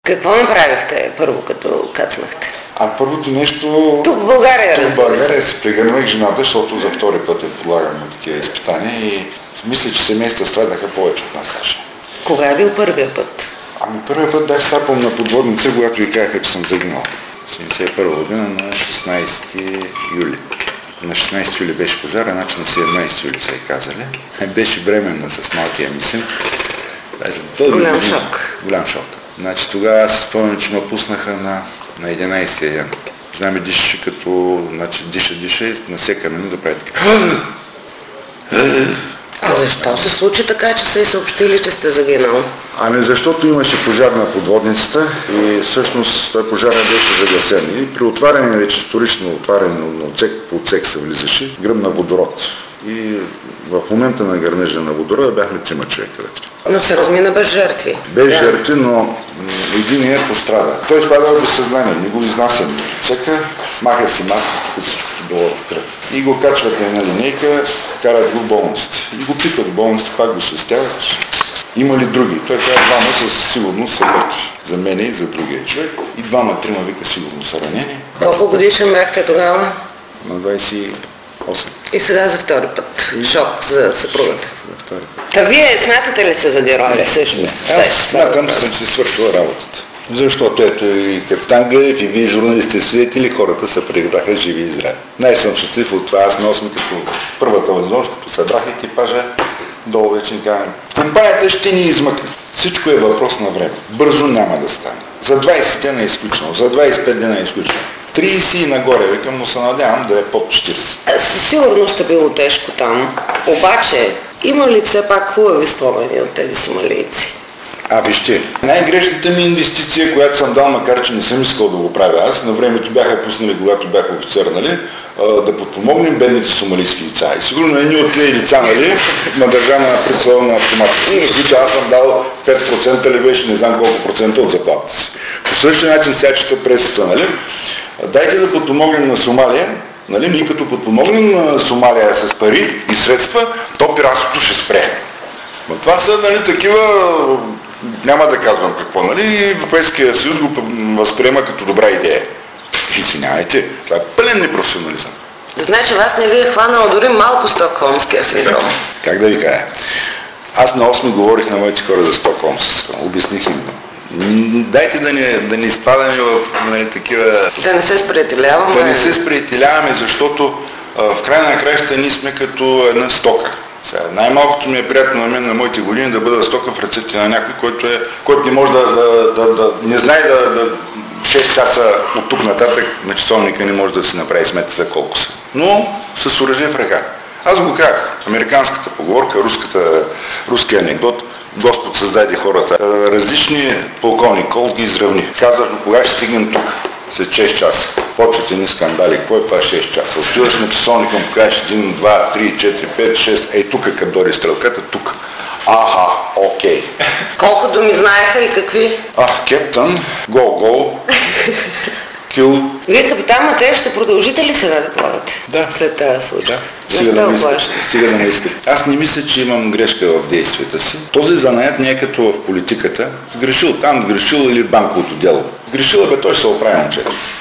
Какво направихте първо, като кацнахте? Първото нещо... Тук в България, Тук в България се прегърнах жената, защото за втори път полагам на такива изпитания и мисля, че семейства страдаха повече от нас даже. Кога е бил първия път? Първият път бях сапал на подводница, когато ви казаха, че съм загинал. 1971 година на 16 юли. На 16 юли беше пожара, значи на 17 юли са и казали. Беше бременна с малкия ми син. Голям шок. Голям шок. Значи тогава аз спомням, че ме пуснаха на 11-я ден. Жена ми дишаше като, значи диша и на всяка минута прави така. А защо се случи така, че са и съобщили, че сте загинал? Защото имаше пожар на подводницата и всъщност той пожар беше загасен. И при отваряне, вече вторично отваряне на отсек по отсек се влизаше, гръмна водород. И в момента на гърмежа на водорода бяхме 3 човека. Но се размина без жертви. Без жертви, но единият пострада. Той изпада без съзнание, не го изнасям от отсека, маха си маската, тук всичкото било в кръв. И го качват на една линейка, карат го в болницата. И го питат в болницата, пак го свестяват. Има ли други? Той казва, двама със сигурност са мъртви. За мен и за другия човек. И двама-трима вика сигурно са ранени. Колко годишен бяхте тогава? На 28. И сега за втори път. Шок за съпругата. За втори път. Та вие смятате ли се за героя всъщност? Аз смятам, че съм си свършила работата. Защото ето и капитан Гъев, и вие журналисти свидетели, хората се преграха живи и здрави. Най-съм щастлив от това. Аз на 8 като първата възможност, като събрах екипажа, долу вече ни казвам, компанията ще ни измъкне. Всичко е въпрос на време. Бързо няма да стане. За 20 дена е изключено, за 25 дена е изключено. 30 и нагоре, викам, но се надявам да е под 40. Със сигурност е било тежко там. Обаче, има ли все пак хубави спомени от тези сомалийци? Вижте, най-грешната ми инвестиция, която съм дал, макар че не съм искал да го правя аз, на времето бяха пуснали, когато бях офицер, нали, да подпомогнем бедните сомалийски лица. И сигурно едни от тези лица, нали, на държавна присъда на автомата. Че аз съм дал 5% ли беше, не знам колко процента от заплатата си. По същия начин сега чета пресата, нали, дайте да подпомогнем на Сомалия, нали, ние като подпомогнем на Сомалия с пари и средства, то пиратството ще спре. Но това са, нали, такива, няма да казвам какво, нали, Европейския съюз го възприема като добра идея. Извинявайте, това е пълен непрофесионализъм. Значи вас не ви е хванал дори малко стокхолмския синдром. Как да ви кажа? Аз на 8 говорих на моите хора за стокхолмския синдром, обясних им. Дайте да не изпадаме в, нали, такива... Да не се сприятеляваме. Да не се сприятеляваме, защото в край на краищата ние сме като една стока. Най-малкото ми е приятно на мен на моите години да бъда стока в ръцете на някой, който не може не знае 6 часа от тук нататък на часовника не може да си направи сметката колко са. Но с оръжие в ръка. Аз го казах, американската поговорка, руския анекдот, Господ създаде хората. Различни полковник Кол ги изравни. Казах, но кога ще стигнем тук? След 6 часа. Почват едни скандали. Какво е това 6 часа? Отиваш на часовника, му кажеш 1, 2, 3, 4, 5, 6. Ей тук, като дори стрелката, тук. Окей. Колко думи знаеха и какви? Кептън, гол, кил. Вие, капитан Матеев, ще продължите ли сега да плавате? Да. След тази случай? Да. Стига да ме искат. Аз не мисля, че имам грешка в действията си. Този занаят не е като в политиката. Сгрешил там, сгрешил или в банковото дело. Сгрешил, той ще се оправи момчета.